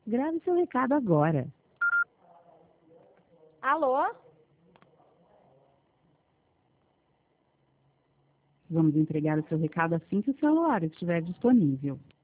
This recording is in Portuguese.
Grave seu recado agora. Alô? Vamos entregar o seu recado assim que o celular estiver disponível.